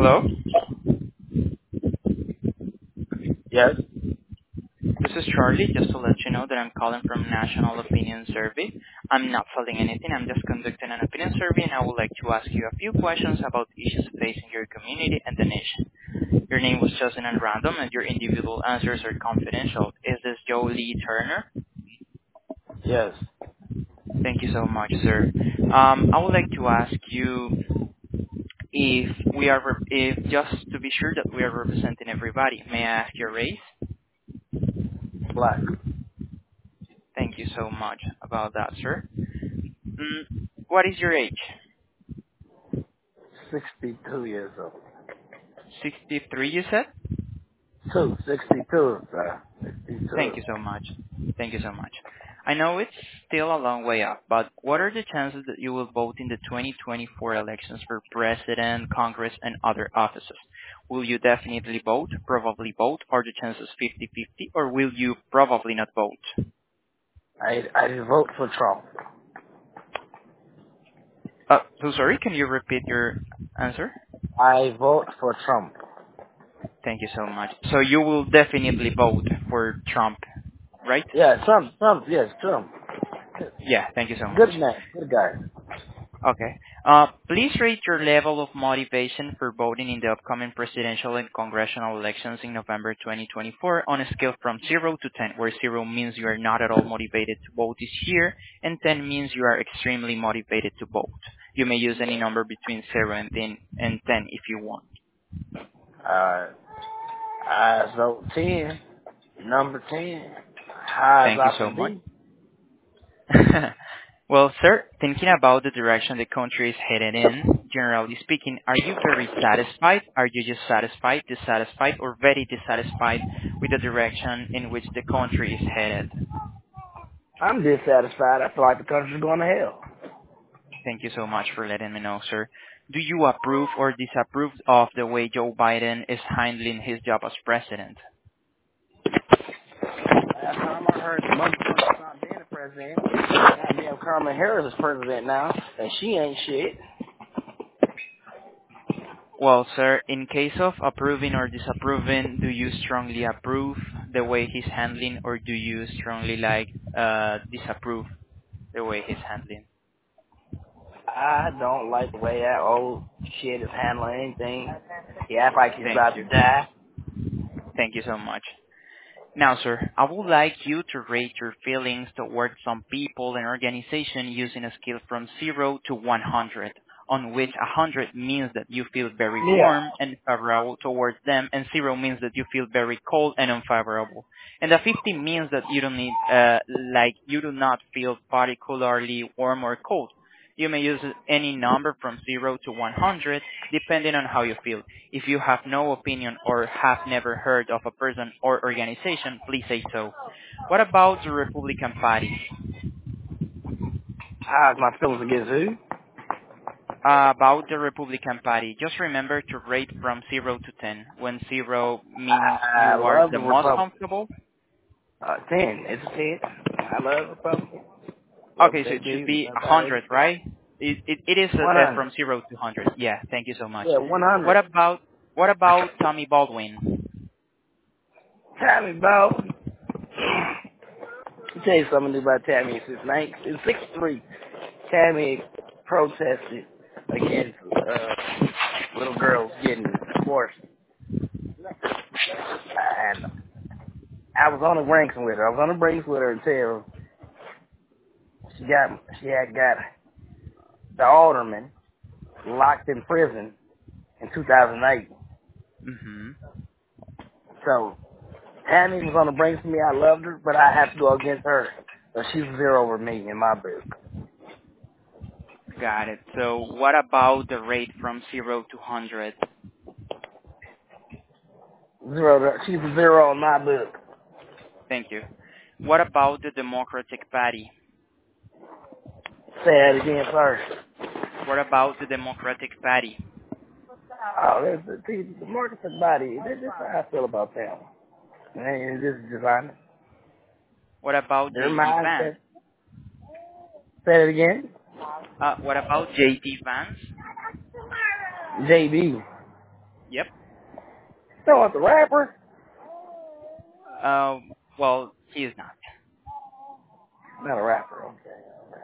Hello, Yes. this is Charlie. Just to let you know that I'm calling from National Opinion Survey. I'm not selling anything. I'm just conducting an opinion survey, and I would like to ask you a few questions about issues facing your community and the nation. Your name was chosen at random, and your individual answers are confidential. Is this Joe Lee Turner? Yes. Thank you so much, sir. I would like to ask you if just to be sure that we are representing everybody. May I ask your race? Black. Thank you so much about that, sir. What is your age? 62 years old. 63, you said? 62, sir. Thank 62. you so much. Thank you so much. I know it's still a long way up, but what are the chances that you will vote in the 2024 elections for president, Congress, and other offices? Will you definitely vote, probably vote, or the chances 50-50, or will you probably not vote? I vote for Trump. So sorry, can you repeat your answer? I vote for Trump. Thank you so much. So you will definitely vote for Trump, right? Yeah, Trump, yes, Trump. Yeah, thank you so much. Good man, good guy. Okay. Please rate your level of motivation for voting in the upcoming presidential and congressional elections in November 2024 on a scale from 0 to 10, where 0 means you are not at all motivated to vote this year, and 10 means you are extremely motivated to vote. You may use any number between 0 and 10 if you want. Uh, I vote 10, number 10, high as Thank you I so can much. be. Well, sir, thinking about the direction the country is headed in, generally speaking, are you very satisfied? Are you just satisfied, dissatisfied, or very dissatisfied with the direction in which the country is headed? I'm dissatisfied. I feel like the country's going to hell. Thank you so much for letting me know, sir. Do you approve or disapprove of the way Joe Biden is handling his job as president? Last time I heard the motherfucker's not being a president. Goddamn Kamala Harris is president now, and she ain't shit. Well, sir, in case of approving or disapproving, do you strongly approve the way he's handling, or do you strongly disapprove the way he's handling? I don't like the way that old shit is handling anything. He acts like he's Thank about to you. die. Thank you so much. Now, sir, I would like you to rate your feelings towards some people and organization using a scale from 0 to 100, on which 100 means that you feel very Yeah. warm and favorable towards them, and 0 means that you feel very cold and unfavorable. And the 50 means that you don't need, you do not feel particularly warm or cold. You may use any number from 0 to 100, depending on how you feel. If you have no opinion or have never heard of a person or organization, please say so. What about the Republican Party? How's my feelings against who? About the Republican Party, just remember to rate from 0 to 10, when 0 means I you are love the the most Republicans. comfortable. 10. It's a 10. I love Republicans. Love Okay, what so they it should do. be Love how they 100, right? It is 100. from 0 to 100. Yeah, thank you so much. Yeah, What 100. about what about Tommy Baldwin? Tammy Baldwin. I'll tell you something about Tammy. Since 63, Tammy protested against little girls getting forced. And I was on the ranks with her. I was on the ranks with her until she had got the alderman locked in prison in 2008. Mm-hmm. So Tammy was on the brinks with me. I loved her, but I have to go against her. So she's a zero over me in my book. Got it. So what about the rate from 0 to 100? She's a zero in my book. Thank you. What about the Democratic Party? Say that again first. What about the Democratic Party? Oh, the Marcus body. This is how I feel about them. And this is just honest. What about Their J.D. Vance? mindset. Say it again. What about J.D. Vance? JB. Yep. No, it's the rapper. Well, he is not. Not a rapper. Okay.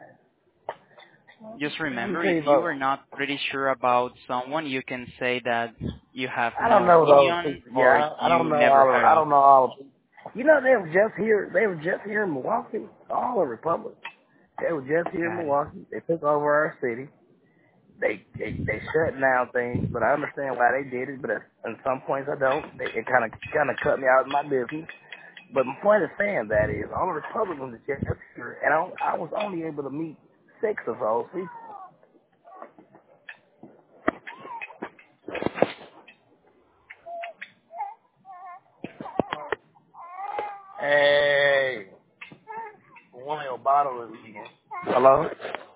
Just Let me remember, tell if you you about. are not pretty sure about someone, you can say that you have I don't no know those opinion people. or Yeah, I don't you know never all. heard I of. don't know all the people. You know, they were just here. They were just here in Milwaukee. All the Republic. They were just here in Got it. Milwaukee. They took over our city. They shut down things, but I understand why they did it. But at some points I don't. It kind of cut me out of my business. But my point of saying that is all the Republicans are just here, and I was only able to meet 6 of those people. Hey, one of your bottles again. Hello?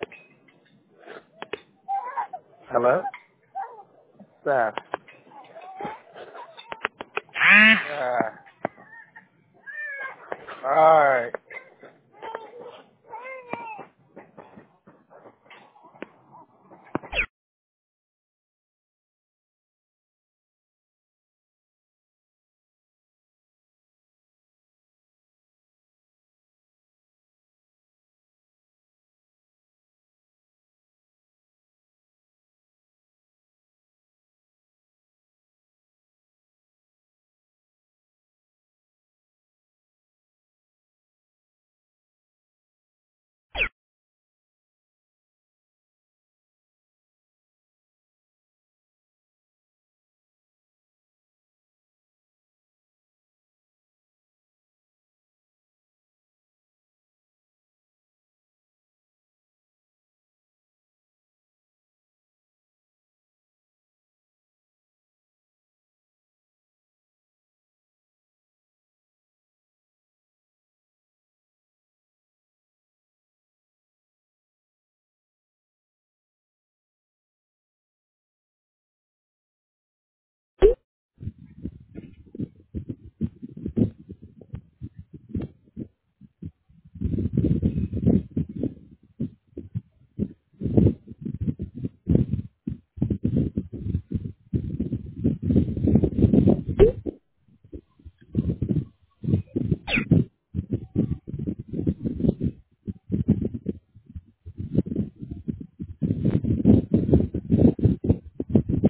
Hello? Stop. All right.